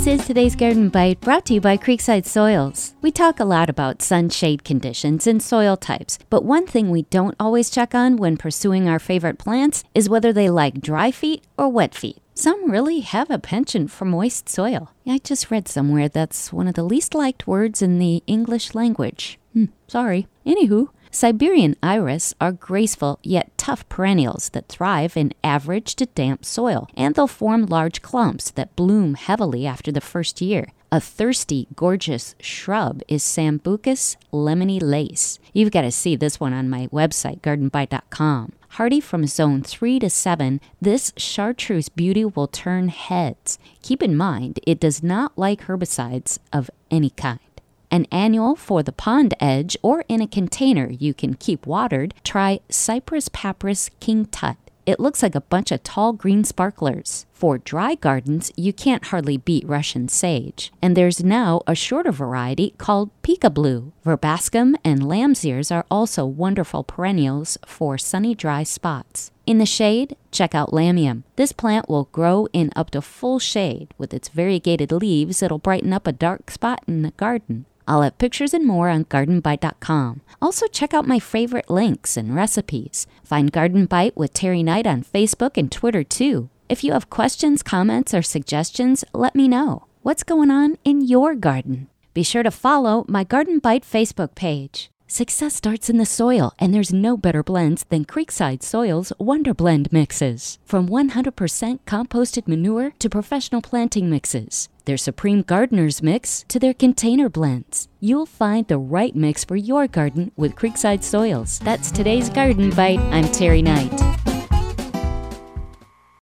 This is today's Garden Bite, brought to you by Creekside Soils. We talk a lot about sun-shade conditions and soil types, but one thing we don't always check on when pursuing our favorite plants is whether they like dry feet or wet feet. Some really have a penchant for moist soil. I just read somewhere that's one of the least liked words in the English language. Sorry. Anywho, Siberian iris are graceful yet tough perennials that thrive in average to damp soil, and they'll form large clumps that bloom heavily after the first year. A thirsty, gorgeous shrub is Sambucus lemony lace. You've got to see this one on my website, gardenbite.com. Hardy from zone 3 to 7, this chartreuse beauty will turn heads. Keep in mind, it does not like herbicides of any kind. An annual for the pond edge or in a container you can keep watered, try Cyprus papyrus King Tut. It looks like a bunch of tall green sparklers. For dry gardens, you can't hardly beat Russian sage. And there's now a shorter variety called Peekaboo. Verbascum and lamb's ears are also wonderful perennials for sunny, dry spots. In the shade, check out Lamium. This plant will grow in up to full shade. With its variegated leaves, it'll brighten up a dark spot in the garden. I'll have pictures and more on gardenbite.com. Also, check out my favorite links and recipes. Find Garden Bite with Terry Knight on Facebook and Twitter, too. If you have questions, comments, or suggestions, let me know. What's going on in your garden? Be sure to follow my Garden Bite Facebook page. Success starts in the soil, and there's no better blends than Creekside Soils Wonder Blend mixes. From 100% composted manure to professional planting mixes, their Supreme Gardener's Mix to their container blends. You'll find the right mix for your garden with Creekside Soils. That's today's Garden Bite. I'm Terry Knight.